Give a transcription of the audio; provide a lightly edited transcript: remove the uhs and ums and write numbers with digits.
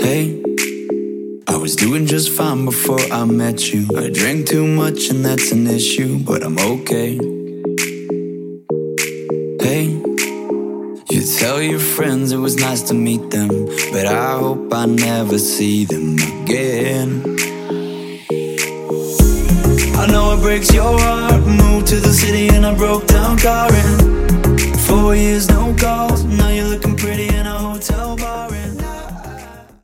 Hey, I was doing just fine before I met you. I drank too much and that's an issue, but I'm okay. Hey, you tell your friends it was nice to meet them, but I hope I never see them again. I know it breaks your heart. Moved to the city and I broke down crying. 4 years, no calls, now you're looking pretty and